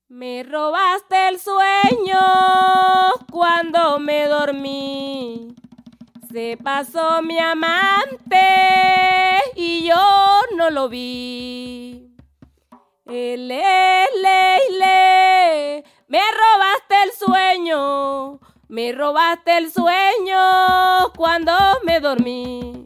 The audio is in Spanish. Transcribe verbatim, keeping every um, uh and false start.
Me robaste el sueño cuando me dormí. Se pasó mi amante y yo no lo vi. Ele, le, le, me robaste el sueño, me robaste el sueño cuando me dormí.